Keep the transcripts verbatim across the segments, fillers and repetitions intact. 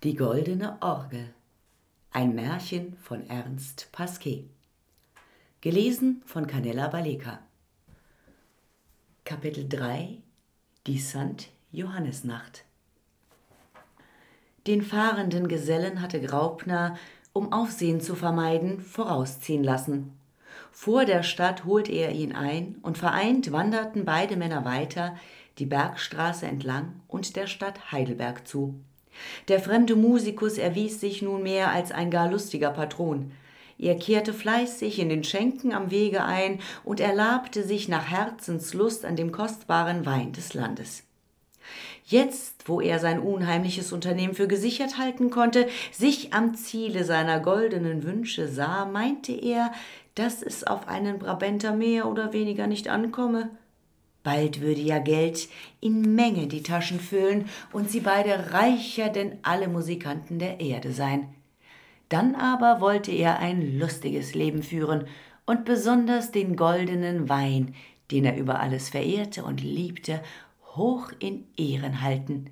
Die goldene Orgel. Ein Märchen von Ernst Pasquet. Gelesen von Canella Baleka. Kapitel drei. Die Sankt Johannisnacht. Den fahrenden Gesellen hatte Graupner, um Aufsehen zu vermeiden, vorausziehen lassen. Vor der Stadt holte er ihn ein, und vereint wanderten beide Männer weiter, die Bergstraße entlang und der Stadt Heidelberg zu. Der fremde Musikus erwies sich nunmehr als ein gar lustiger Patron. Er kehrte fleißig in den Schenken am Wege ein und erlabte sich nach Herzenslust an dem kostbaren Wein des Landes. Jetzt, wo er sein unheimliches Unternehmen für gesichert halten konnte, sich am Ziele seiner goldenen Wünsche sah, meinte er, dass es auf einen Brabanter mehr oder weniger nicht ankomme. Bald würde ja Geld in Menge die Taschen füllen und sie beide reicher denn alle Musikanten der Erde sein. Dann aber wollte er ein lustiges Leben führen und besonders den goldenen Wein, den er über alles verehrte und liebte, hoch in Ehren halten.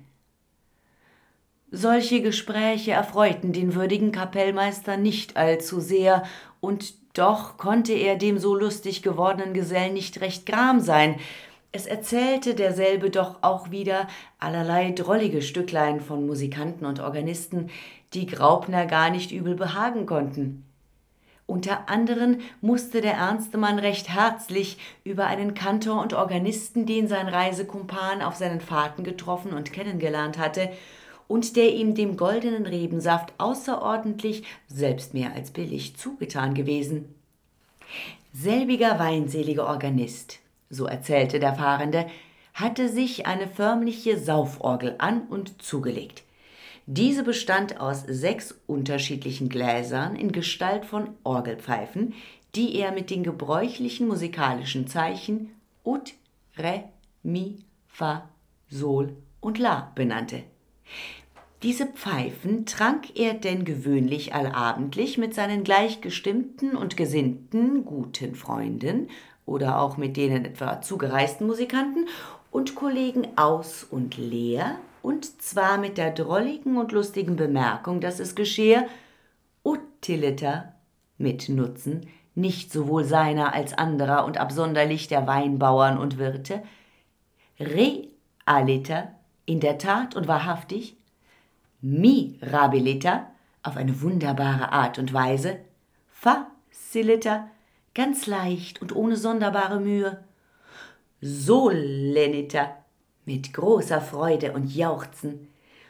Solche Gespräche erfreuten den würdigen Kapellmeister nicht allzu sehr, und doch konnte er dem so lustig gewordenen Gesellen nicht recht gram sein. Es erzählte derselbe doch auch wieder allerlei drollige Stücklein von Musikanten und Organisten, die Graupner gar nicht übel behagen konnten. Unter anderen musste der ernste Mann recht herzlich über einen Kantor und Organisten, den sein Reisekumpan auf seinen Fahrten getroffen und kennengelernt hatte, und der ihm dem goldenen Rebensaft außerordentlich, selbst mehr als billig, zugetan gewesen. Selbiger weinselige Organist, so erzählte der Fahrende, hatte sich eine förmliche Sauforgel an und zugelegt. Diese bestand aus sechs unterschiedlichen Gläsern in Gestalt von Orgelpfeifen, die er mit den gebräuchlichen musikalischen Zeichen Ut, Re, Mi, Fa, Sol und La benannte. Diese Pfeifen trank er denn gewöhnlich allabendlich mit seinen gleichgestimmten und gesinnten guten Freunden oder auch mit denen etwa zugereisten Musikanten und Kollegen aus und leer, und zwar mit der drolligen und lustigen Bemerkung, dass es geschehe, utiliter, mit Nutzen, nicht sowohl seiner als anderer und absonderlich der Weinbauern und Wirte, realiter, in der Tat und wahrhaftig, mirabiliter, auf eine wunderbare Art und Weise, faciliter, ganz leicht und ohne sonderbare Mühe, soleniter, mit großer Freude und Jauchzen,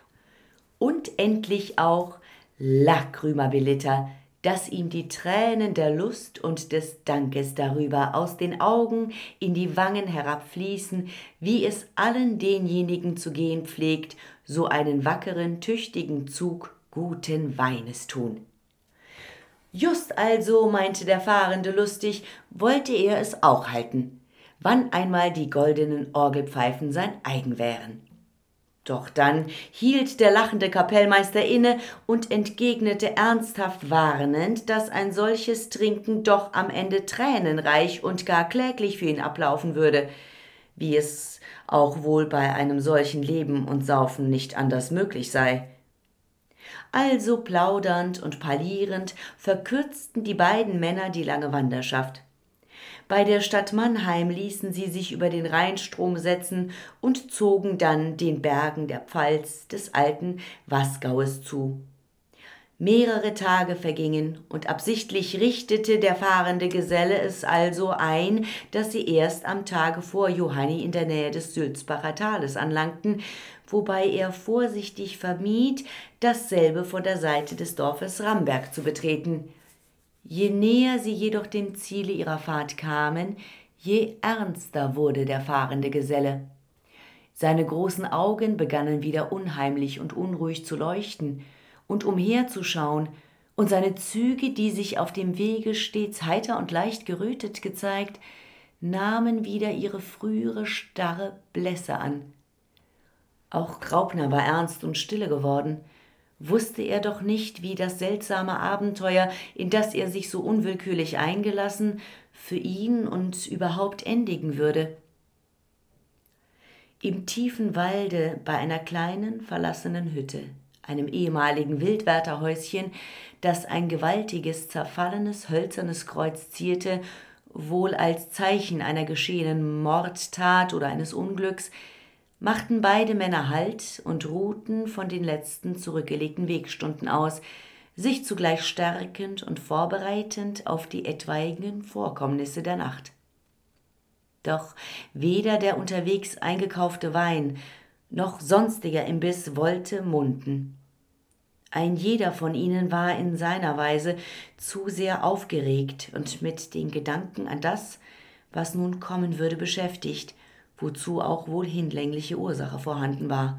und endlich auch lacrymabiliter, dass ihm die Tränen der Lust und des Dankes darüber aus den Augen in die Wangen herabfließen, wie es allen denjenigen zu gehen pflegt, so einen wackeren, tüchtigen Zug guten Weines tun. Just also, meinte der Fahrende lustig, wollte er es auch halten, wann einmal die goldenen Orgelpfeifen sein eigen wären. Doch dann hielt der lachende Kapellmeister inne und entgegnete ernsthaft warnend, dass ein solches Trinken doch am Ende tränenreich und gar kläglich für ihn ablaufen würde, wie es auch wohl bei einem solchen Leben und Saufen nicht anders möglich sei. Also plaudernd und parlierend verkürzten die beiden Männer die lange Wanderschaft. Bei der Stadt Mannheim ließen sie sich über den Rheinstrom setzen und zogen dann den Bergen der Pfalz des alten Wasgaues zu. Mehrere Tage vergingen, und absichtlich richtete der fahrende Geselle es also ein, dass sie erst am Tage vor Johanni in der Nähe des Sülzbacher Tales anlangten, wobei er vorsichtig vermied, dasselbe von der Seite des Dorfes Ramberg zu betreten. Je näher sie jedoch dem Ziele ihrer Fahrt kamen, je ernster wurde der fahrende Geselle. Seine großen Augen begannen wieder unheimlich und unruhig zu leuchten und umherzuschauen, und seine Züge, die sich auf dem Wege stets heiter und leicht gerötet gezeigt, nahmen wieder ihre frühere starre Blässe an. Auch Graupner war ernst und stille geworden. Wusste er doch nicht, wie das seltsame Abenteuer, in das er sich so unwillkürlich eingelassen, für ihn und überhaupt endigen würde. Im tiefen Walde bei einer kleinen, verlassenen Hütte, einem ehemaligen Wildwärterhäuschen, das ein gewaltiges, zerfallenes, hölzernes Kreuz zierte, wohl als Zeichen einer geschehenen Mordtat oder eines Unglücks, machten beide Männer Halt und ruhten von den letzten zurückgelegten Wegstunden aus, sich zugleich stärkend und vorbereitend auf die etwaigen Vorkommnisse der Nacht. Doch weder der unterwegs eingekaufte Wein noch sonstiger Imbiss wollte munden. Ein jeder von ihnen war in seiner Weise zu sehr aufgeregt und mit den Gedanken an das, was nun kommen würde, beschäftigt, wozu auch wohl hinlängliche Ursache vorhanden war.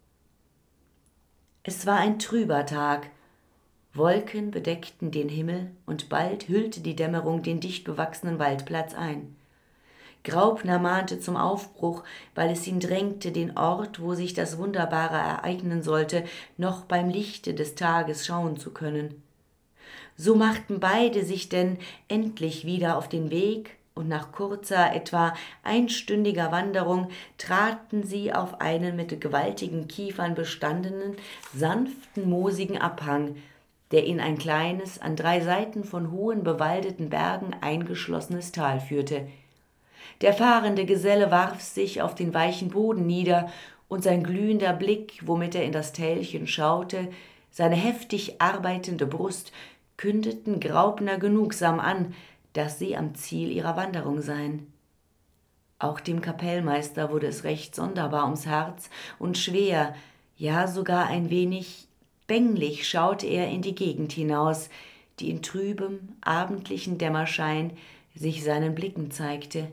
Es war ein trüber Tag. Wolken bedeckten den Himmel und bald hüllte die Dämmerung den dicht bewachsenen Waldplatz ein. Graupner mahnte zum Aufbruch, weil es ihn drängte, den Ort, wo sich das Wunderbare ereignen sollte, noch beim Lichte des Tages schauen zu können. So machten beide sich denn endlich wieder auf den Weg, und nach kurzer, etwa einstündiger Wanderung traten sie auf einen mit gewaltigen Kiefern bestandenen, sanften, moosigen Abhang, der in ein kleines, an drei Seiten von hohen, bewaldeten Bergen eingeschlossenes Tal führte. Der fahrende Geselle warf sich auf den weichen Boden nieder, und sein glühender Blick, womit er in das Tälchen schaute, seine heftig arbeitende Brust, kündeten Graupner genugsam an, dass sie am Ziel ihrer Wanderung seien. Auch dem Kapellmeister wurde es recht sonderbar ums Herz und schwer, ja sogar ein wenig bänglich schaute er in die Gegend hinaus, die in trübem, abendlichen Dämmerschein sich seinen Blicken zeigte.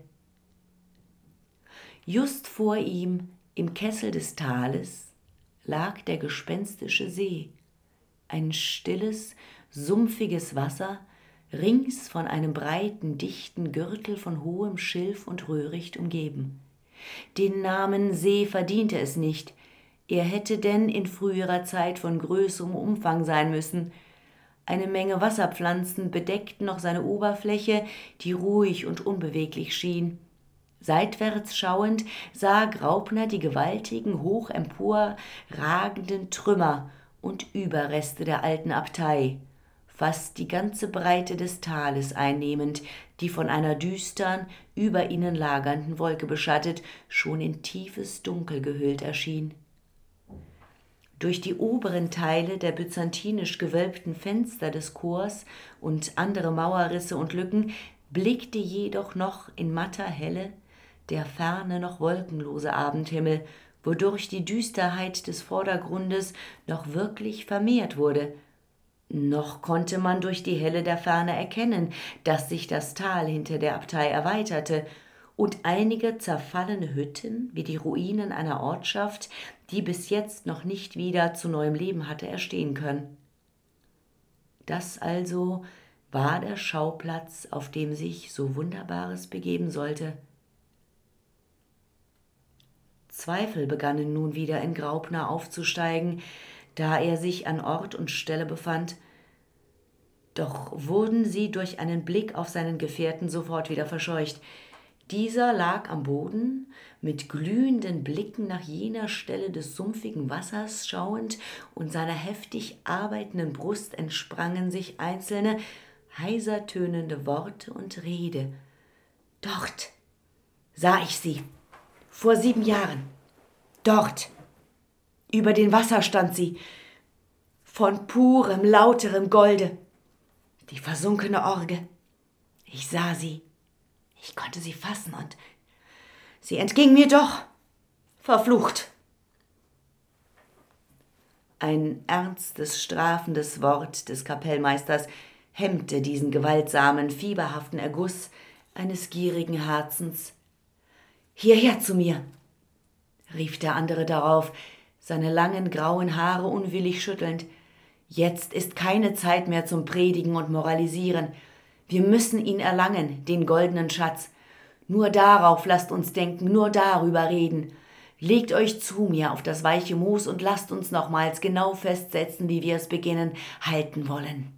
Just vor ihm, im Kessel des Tales, lag der gespenstische See, ein stilles, sumpfiges Wasser, rings von einem breiten, dichten Gürtel von hohem Schilf und Röhricht umgeben. Den Namen See verdiente es nicht, er hätte denn in früherer Zeit von größerem Umfang sein müssen. Eine Menge Wasserpflanzen bedeckten noch seine Oberfläche, die ruhig und unbeweglich schien. Seitwärts schauend sah Graupner die gewaltigen, hoch emporragenden Trümmer und Überreste der alten Abtei, fast die ganze Breite des Tales einnehmend, die von einer düstern, über ihnen lagernden Wolke beschattet, schon in tiefes Dunkel gehüllt erschien. Durch die oberen Teile der byzantinisch gewölbten Fenster des Chors und andere Mauerrisse und Lücken blickte jedoch noch in matter Helle der ferne, noch wolkenlose Abendhimmel, wodurch die Düsterheit des Vordergrundes noch wirklich vermehrt wurde. Noch konnte man durch die Helle der Ferne erkennen, dass sich das Tal hinter der Abtei erweiterte und einige zerfallene Hütten, wie die Ruinen einer Ortschaft, die bis jetzt noch nicht wieder zu neuem Leben hatte erstehen können. Das also war der Schauplatz, auf dem sich so Wunderbares begeben sollte. Zweifel begannen nun wieder in Graupner aufzusteigen, da er sich an Ort und Stelle befand, doch wurden sie durch einen Blick auf seinen Gefährten sofort wieder verscheucht. Dieser lag am Boden, mit glühenden Blicken nach jener Stelle des sumpfigen Wassers schauend, und seiner heftig arbeitenden Brust entsprangen sich einzelne, heiser tönende Worte und Rede. »Dort sah ich sie, vor sieben Jahren, dort, über den Wasser stand sie, von purem, lauterem Golde, die versunkene Orge. Ich sah sie, ich konnte sie fassen und sie entging mir doch, verflucht.« Ein ernstes, strafendes Wort des Kapellmeisters hemmte diesen gewaltsamen, fieberhaften Erguss eines gierigen Herzens. »Hierher zu mir«, rief der andere darauf, seine langen grauen Haare unwillig schüttelnd. »Jetzt ist keine Zeit mehr zum Predigen und Moralisieren. Wir müssen ihn erlangen, den goldenen Schatz. Nur darauf lasst uns denken, nur darüber reden. Legt euch zu mir auf das weiche Moos und lasst uns nochmals genau festsetzen, wie wir es beginnen, halten wollen.«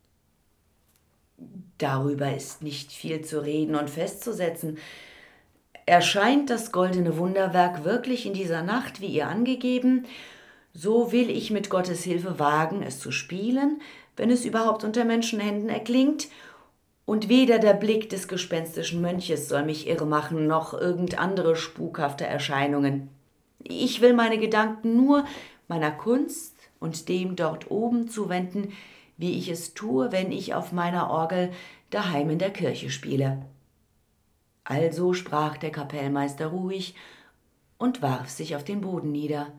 »Darüber ist nicht viel zu reden und festzusetzen. Erscheint das goldene Wunderwerk wirklich in dieser Nacht, wie ihr angegeben, So will ich mit Gottes Hilfe wagen, es zu spielen, wenn es überhaupt unter Menschenhänden erklingt, und weder der Blick des gespenstischen Mönches soll mich irre machen, noch irgend andere spukhafte Erscheinungen. Ich will meine Gedanken nur meiner Kunst und dem dort oben zuwenden, wie ich es tue, wenn ich auf meiner Orgel daheim in der Kirche spiele. Also sprach der Kapellmeister ruhig und warf sich auf den Boden nieder.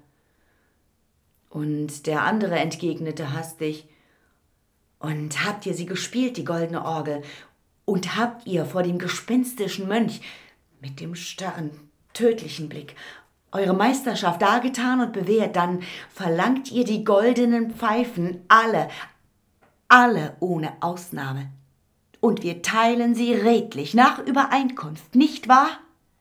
Und der andere entgegnete hastig: »Und habt ihr sie gespielt, die goldene Orgel? Und habt ihr vor dem gespenstischen Mönch mit dem starren, tödlichen Blick eure Meisterschaft dargetan und bewährt, dann verlangt ihr die goldenen Pfeifen, alle, alle ohne Ausnahme. Und wir teilen sie redlich nach Übereinkunft, nicht wahr?«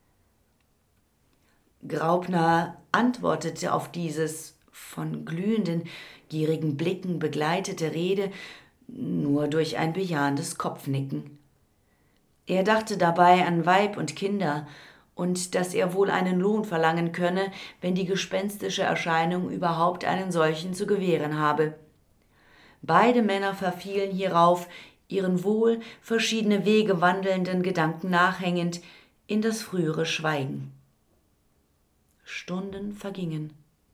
Graupner antwortete auf dieses von glühenden, gierigen Blicken begleitete Rede nur durch ein bejahendes Kopfnicken. Er dachte dabei an Weib und Kinder und dass er wohl einen Lohn verlangen könne, wenn die gespenstische Erscheinung überhaupt einen solchen zu gewähren habe. Beide Männer verfielen hierauf, ihren wohl verschiedene Wege wandelnden Gedanken nachhängend, in das frühere Schweigen. Stunden vergingen.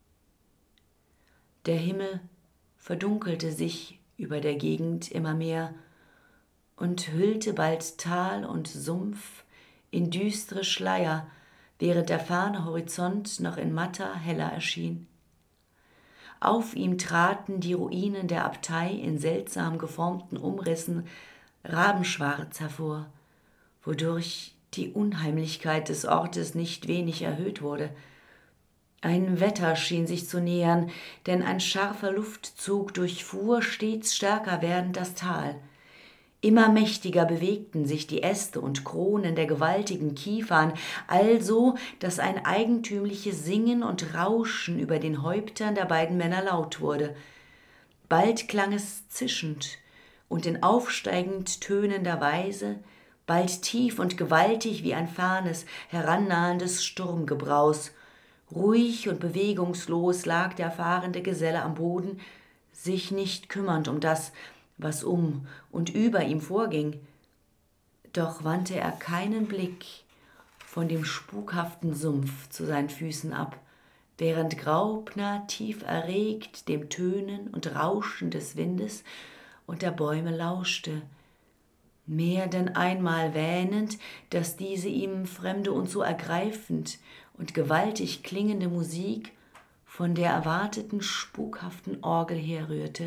Der Himmel verdunkelte sich über der Gegend immer mehr und hüllte bald Tal und Sumpf in düstere Schleier, während der ferne Horizont noch in matter, heller erschien. Auf ihm traten die Ruinen der Abtei in seltsam geformten Umrissen rabenschwarz hervor, wodurch die Unheimlichkeit des Ortes nicht wenig erhöht wurde. Ein Wetter schien sich zu nähern, denn ein scharfer Luftzug durchfuhr stets stärker werdend das Tal. Immer mächtiger bewegten sich die Äste und Kronen der gewaltigen Kiefern, also dass ein eigentümliches Singen und Rauschen über den Häuptern der beiden Männer laut wurde. Bald klang es zischend und in aufsteigend tönender Weise, bald tief und gewaltig wie ein fernes, herannahendes Sturmgebraus. Ruhig und bewegungslos lag der fahrende Geselle am Boden, sich nicht kümmernd um das, was um und über ihm vorging. Doch wandte er keinen Blick von dem spukhaften Sumpf zu seinen Füßen ab, während Graupner tief erregt dem Tönen und Rauschen des Windes und der Bäume lauschte, mehr denn einmal wähnend, dass diese ihm fremde und so ergreifend und gewaltig klingende Musik von der erwarteten spukhaften Orgel herrührte.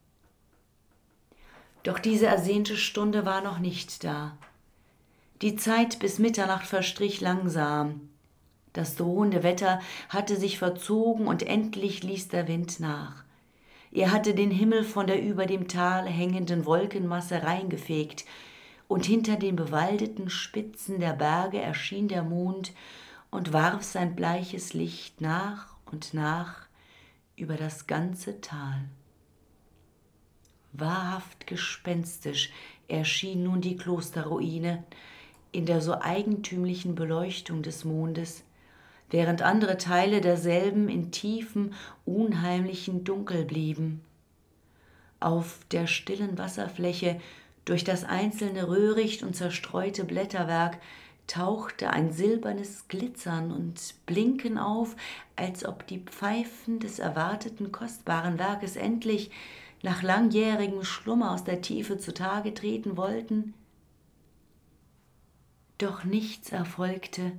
Doch diese ersehnte Stunde war noch nicht da. Die Zeit bis Mitternacht verstrich langsam. Das drohende Wetter hatte sich verzogen und endlich ließ der Wind nach. Er hatte den Himmel von der über dem Tal hängenden Wolkenmasse reingefegt, und hinter den bewaldeten Spitzen der Berge erschien der Mond und warf sein bleiches Licht nach und nach über das ganze Tal. Wahrhaft gespenstisch erschien nun die Klosterruine in der so eigentümlichen Beleuchtung des Mondes, während andere Teile derselben in tiefem, unheimlichen Dunkel blieben. Auf der stillen Wasserfläche, durch das einzelne Röhricht und zerstreute Blätterwerk, tauchte ein silbernes Glitzern und Blinken auf, als ob die Pfeifen des erwarteten kostbaren Werkes endlich nach langjährigem Schlummer aus der Tiefe zutage treten wollten. Doch nichts erfolgte.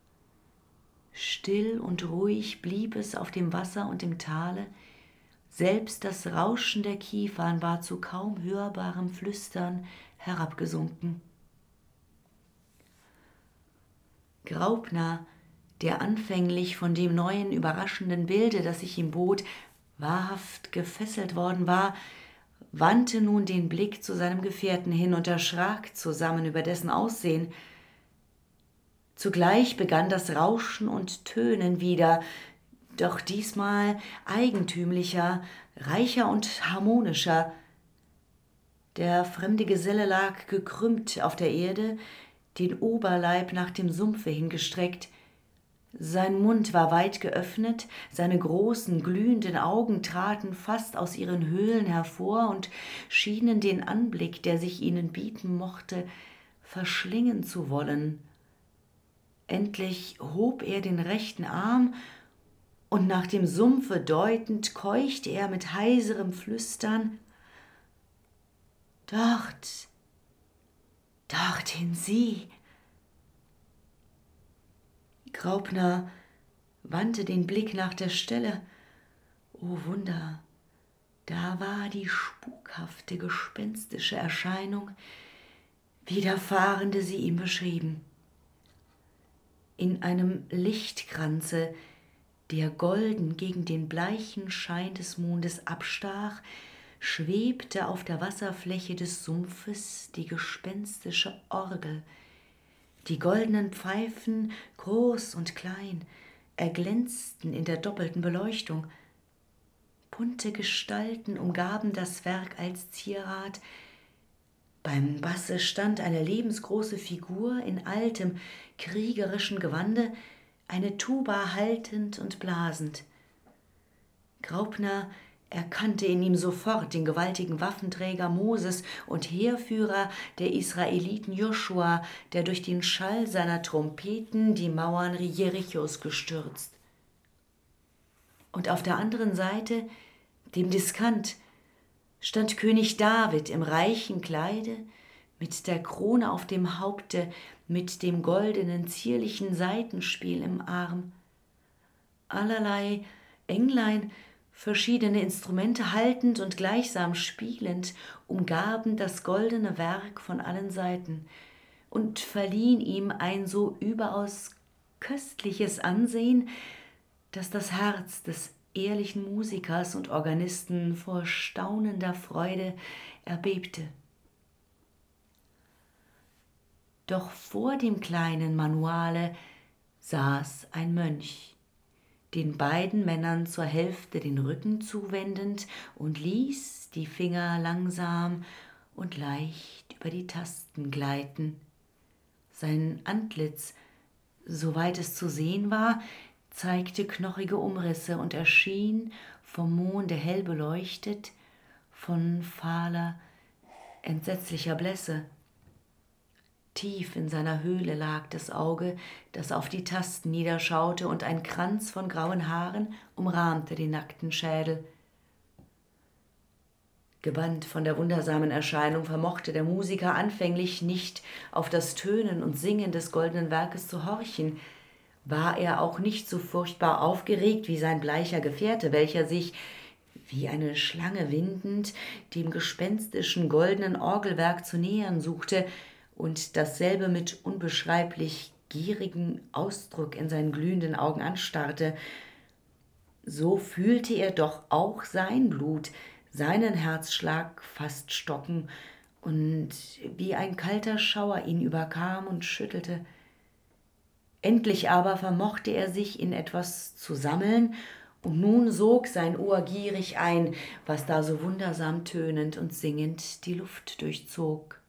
Still und ruhig blieb es auf dem Wasser und im Tale, selbst das Rauschen der Kiefern war zu kaum hörbarem Flüstern herabgesunken. Graupner, der anfänglich von dem neuen, überraschenden Bilde, das sich ihm bot, wahrhaft gefesselt worden war, wandte nun den Blick zu seinem Gefährten hin und erschrak zusammen über dessen Aussehen. Zugleich begann das Rauschen und Tönen wieder, doch diesmal eigentümlicher, reicher und harmonischer. Der fremde Geselle lag gekrümmt auf der Erde, den Oberleib nach dem Sumpfe hingestreckt. Sein Mund war weit geöffnet, seine großen, glühenden Augen traten fast aus ihren Höhlen hervor und schienen den Anblick, der sich ihnen bieten mochte, verschlingen zu wollen. Endlich hob er den rechten Arm, und nach dem Sumpfe deutend keuchte er mit heiserem Flüstern: »Dort, dorthin sieh!« Graupner wandte den Blick nach der Stelle. O Wunder, da war die spukhafte, gespenstische Erscheinung, wie der Fahrende sie ihm beschrieben. In einem Lichtkranze, der golden gegen den bleichen Schein des Mondes abstach, schwebte auf der Wasserfläche des Sumpfes die gespenstische Orgel. Die goldenen Pfeifen, groß und klein, erglänzten in der doppelten Beleuchtung. Bunte Gestalten umgaben das Werk als Zierat. Beim Basse stand eine lebensgroße Figur in altem, kriegerischen Gewande, eine Tuba haltend und blasend. Graupner erkannte in ihm sofort den gewaltigen Waffenträger Moses und Heerführer der Israeliten Joschua, der durch den Schall seiner Trompeten die Mauern Jerichos gestürzt. Und auf der anderen Seite, dem Diskant, stand König David im reichen Kleide, mit der Krone auf dem Haupte, mit dem goldenen, zierlichen Saitenspiel im Arm. Allerlei Englein, verschiedene Instrumente haltend und gleichsam spielend, umgaben das goldene Werk von allen Seiten und verliehen ihm ein so überaus köstliches Ansehen, dass das Herz des ehrlichen Musikers und Organisten vor staunender Freude erbebte. Doch vor dem kleinen Manuale saß ein Mönch, den beiden Männern zur Hälfte den Rücken zuwendend, und ließ die Finger langsam und leicht über die Tasten gleiten. Sein Antlitz, soweit es zu sehen war, zeigte knochige Umrisse und erschien vom Monde hell beleuchtet, von fahler, entsetzlicher Blässe. Tief in seiner Höhle lag das Auge, das auf die Tasten niederschaute, und ein Kranz von grauen Haaren umrahmte den nackten Schädel. Gebannt von der wundersamen Erscheinung vermochte der Musiker anfänglich nicht auf das Tönen und Singen des goldenen Werkes zu horchen. War er auch nicht so furchtbar aufgeregt wie sein bleicher Gefährte, welcher sich, wie eine Schlange windend, dem gespenstischen goldenen Orgelwerk zu nähern suchte und dasselbe mit unbeschreiblich gierigem Ausdruck in seinen glühenden Augen anstarrte. So fühlte er doch auch sein Blut, seinen Herzschlag fast stocken, und wie ein kalter Schauer ihn überkam und schüttelte. Endlich aber vermochte er sich in etwas zu sammeln, und nun sog sein Ohr gierig ein, was da so wundersam tönend und singend die Luft durchzog.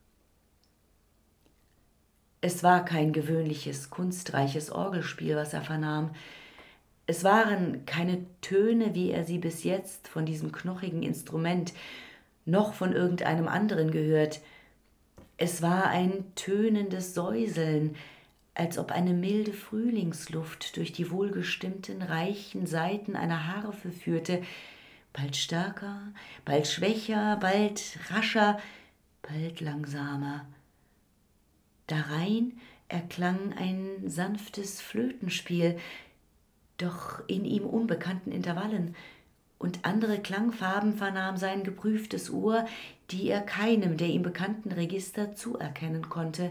Es war kein gewöhnliches, kunstreiches Orgelspiel, was er vernahm. Es waren keine Töne, wie er sie bis jetzt von diesem knochigen Instrument noch von irgendeinem anderen gehört. Es war ein tönendes Säuseln, als ob eine milde Frühlingsluft durch die wohlgestimmten, reichen Saiten einer Harfe führte, bald stärker, bald schwächer, bald rascher, bald langsamer. Darein erklang ein sanftes Flötenspiel, doch in ihm unbekannten Intervallen, und andere Klangfarben vernahm sein geprüftes Ohr, die er keinem der ihm bekannten Register zuerkennen konnte.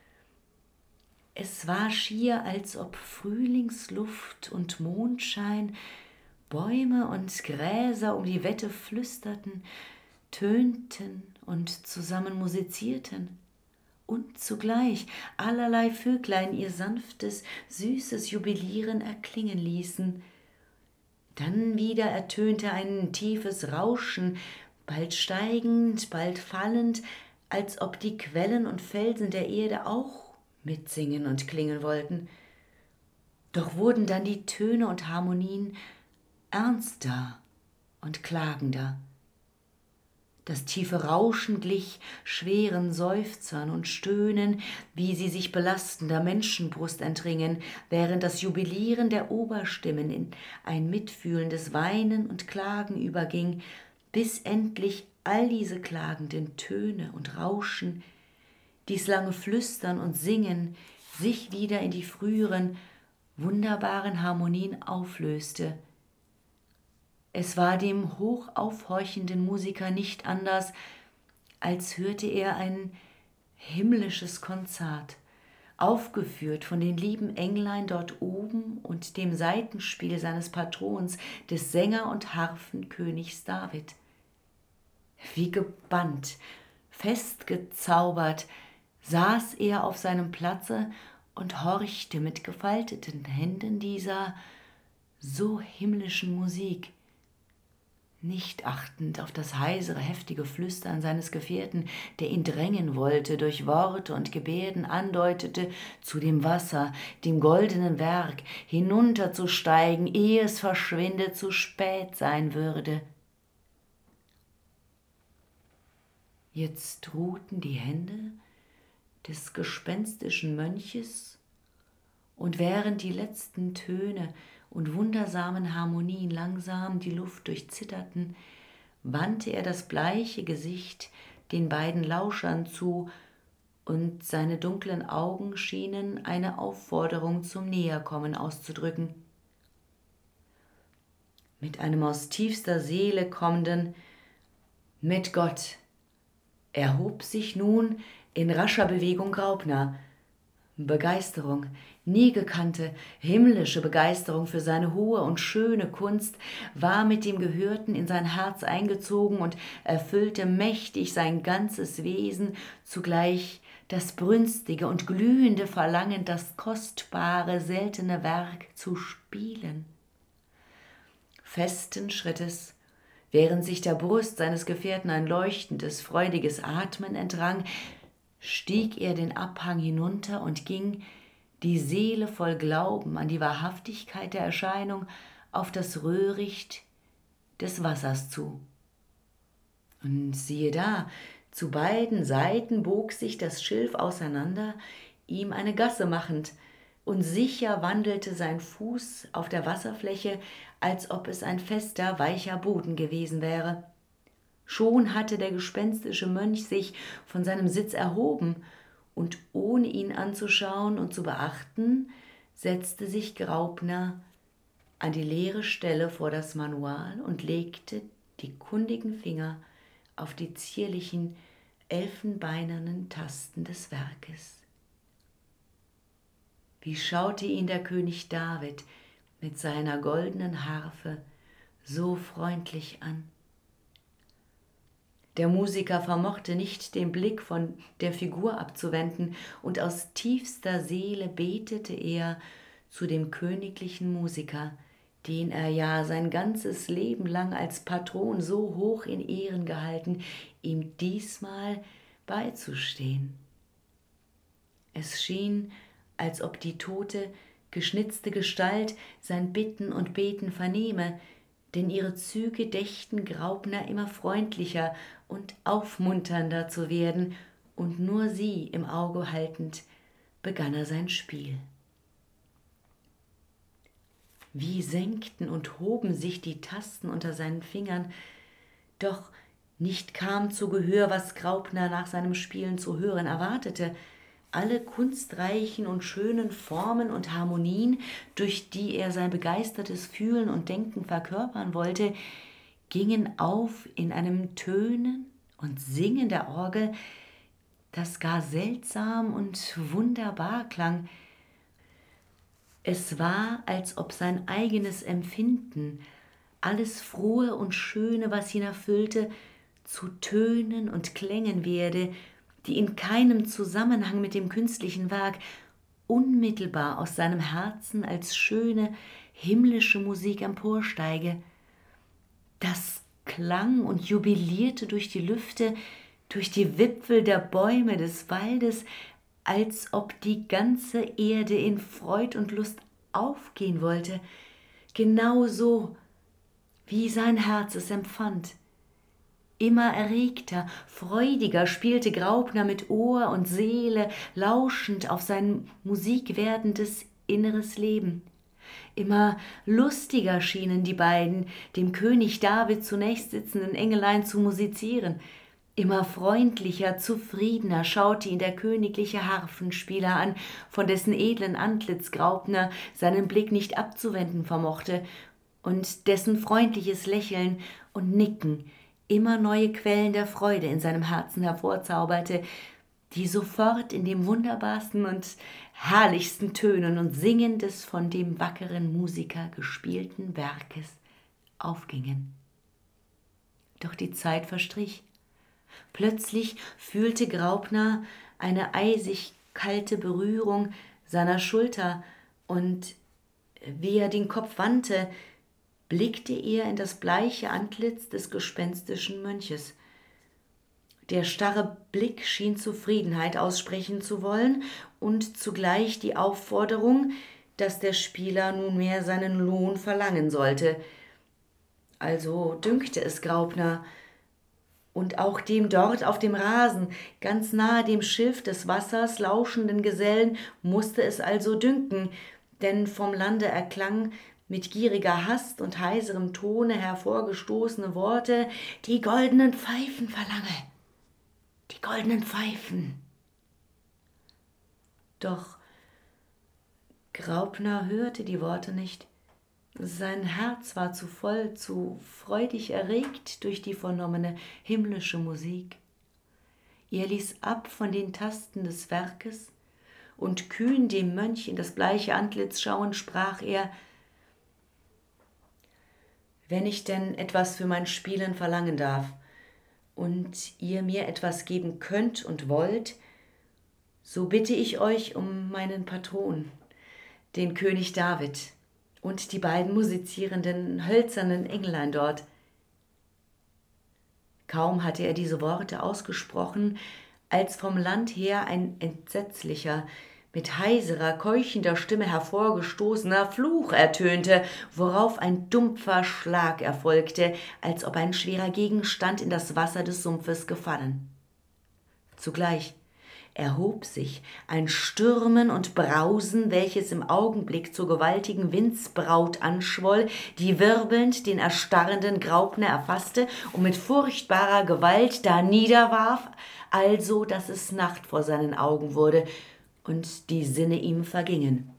Es war schier, als ob Frühlingsluft und Mondschein, Bäume und Gräser um die Wette flüsterten, tönten und zusammen musizierten, und zugleich allerlei Vöglein ihr sanftes, süßes Jubilieren erklingen ließen. Dann wieder ertönte ein tiefes Rauschen, bald steigend, bald fallend, als ob die Quellen und Felsen der Erde auch mitsingen und klingen wollten. Doch wurden dann die Töne und Harmonien ernster und klagender. Das tiefe Rauschen glich schweren Seufzern und Stöhnen, wie sie sich belastender Menschenbrust entringen, während das Jubilieren der Oberstimmen in ein mitfühlendes Weinen und Klagen überging, bis endlich all diese klagenden Töne und Rauschen, dies lange Flüstern und Singen sich wieder in die früheren, wunderbaren Harmonien auflöste. Es war dem hochaufhorchenden Musiker nicht anders, als hörte er ein himmlisches Konzert, aufgeführt von den lieben Englein dort oben und dem Saitenspiel seines Patrons, des Sänger- und Harfenkönigs David. Wie gebannt, festgezaubert, saß er auf seinem Platze und horchte mit gefalteten Händen dieser so himmlischen Musik, nicht achtend auf das heisere, heftige Flüstern seines Gefährten, der ihn drängen wollte, durch Worte und Gebärden andeutete, zu dem Wasser, dem goldenen Werk, hinunterzusteigen, ehe es verschwinde, zu spät sein würde. Jetzt ruhten die Hände des gespenstischen Mönches, und während die letzten Töne und wundersamen Harmonien langsam die Luft durchzitterten, wandte er das bleiche Gesicht den beiden Lauschern zu, und seine dunklen Augen schienen eine Aufforderung zum Näherkommen auszudrücken. Mit einem aus tiefster Seele kommenden »Mit Gott« erhob sich nun in rascher Bewegung Graupner. Begeisterung, nie gekannte, himmlische Begeisterung für seine hohe und schöne Kunst war mit dem Gehörten in sein Herz eingezogen und erfüllte mächtig sein ganzes Wesen, zugleich das brünstige und glühende Verlangen, das kostbare, seltene Werk zu spielen. Festen Schrittes, während sich der Brust seines Gefährten ein leuchtendes, freudiges Atmen entrang, stieg er den Abhang hinunter und ging, die Seele voll Glauben an die Wahrhaftigkeit der Erscheinung, auf das Röhricht des Wassers zu. Und siehe da, zu beiden Seiten bog sich das Schilf auseinander, ihm eine Gasse machend, und sicher wandelte sein Fuß auf der Wasserfläche, als ob es ein fester, weicher Boden gewesen wäre. Schon hatte der gespenstische Mönch sich von seinem Sitz erhoben, und ohne ihn anzuschauen und zu beachten, setzte sich Graupner an die leere Stelle vor das Manual und legte die kundigen Finger auf die zierlichen, elfenbeinernen Tasten des Werkes. Wie schaute ihn der König David mit seiner goldenen Harfe so freundlich an. Der Musiker vermochte nicht, den Blick von der Figur abzuwenden, und aus tiefster Seele betete er zu dem königlichen Musiker, den er ja sein ganzes Leben lang als Patron so hoch in Ehren gehalten, ihm diesmal beizustehen. Es schien, als ob die tote, geschnitzte Gestalt sein Bitten und Beten vernehme, denn ihre Züge dächten Graupner immer freundlicher und aufmunternder zu werden, und nur sie im Auge haltend, begann er sein Spiel. Wie senkten und hoben sich die Tasten unter seinen Fingern, doch nicht kam zu Gehör, was Graupner nach seinem Spielen zu hören erwartete. Alle kunstreichen und schönen Formen und Harmonien, durch die er sein begeistertes Fühlen und Denken verkörpern wollte, gingen auf in einem Tönen und Singen der Orgel, das gar seltsam und wunderbar klang. Es war, als ob sein eigenes Empfinden, alles Frohe und Schöne, was ihn erfüllte, zu Tönen und Klängen werde, die in keinem Zusammenhang mit dem künstlichen Werk unmittelbar aus seinem Herzen als schöne, himmlische Musik emporsteige. Das klang und jubilierte durch die Lüfte, durch die Wipfel der Bäume des Waldes, als ob die ganze Erde in Freud und Lust aufgehen wollte, genau so, wie sein Herz es empfand. Immer erregter, freudiger spielte Graupner mit Ohr und Seele, lauschend auf sein musikwerdendes inneres Leben. Immer lustiger schienen die beiden, dem König David zunächst sitzenden Engelein zu musizieren. Immer freundlicher, zufriedener schaute ihn der königliche Harfenspieler an, von dessen edlen Antlitz Graupner seinen Blick nicht abzuwenden vermochte und dessen freundliches Lächeln und Nicken immer neue Quellen der Freude in seinem Herzen hervorzauberte, die sofort in dem wunderbarsten und herrlichsten Tönen und Singen des von dem wackeren Musiker gespielten Werkes aufgingen. Doch die Zeit verstrich. Plötzlich fühlte Graupner eine eisig kalte Berührung seiner Schulter, und wie er den Kopf wandte, blickte er in das bleiche Antlitz des gespenstischen Mönches. Der starre Blick schien Zufriedenheit aussprechen zu wollen und zugleich die Aufforderung, dass der Spieler nunmehr seinen Lohn verlangen sollte. Also dünkte es Graupner, und auch dem dort auf dem Rasen, ganz nahe dem Schilf des Wassers lauschenden Gesellen, mußte es also dünken, denn vom Lande erklang mit gieriger Hast und heiserem Tone hervorgestoßene Worte: »Die goldenen Pfeifen verlange, die goldenen Pfeifen!« Doch Graupner hörte die Worte nicht. Sein Herz war zu voll, zu freudig erregt durch die vernommene himmlische Musik. Er ließ ab von den Tasten des Werkes, und kühn dem Mönch in das bleiche Antlitz schauend, sprach er: »Wenn ich denn etwas für mein Spielen verlangen darf und ihr mir etwas geben könnt und wollt, so bitte ich euch um meinen Patron, den König David, und die beiden musizierenden hölzernen Englein dort.« Kaum hatte er diese Worte ausgesprochen, als vom Land her ein entsetzlicher, mit heiserer, keuchender Stimme hervorgestoßener Fluch ertönte, worauf ein dumpfer Schlag erfolgte, als ob ein schwerer Gegenstand in das Wasser des Sumpfes gefallen. Zugleich erhob sich ein Stürmen und Brausen, welches im Augenblick zur gewaltigen Windsbraut anschwoll, die wirbelnd den erstarrenden Graupner erfasste und mit furchtbarer Gewalt da niederwarf, also dass es Nacht vor seinen Augen wurde und die Sinne ihm vergingen.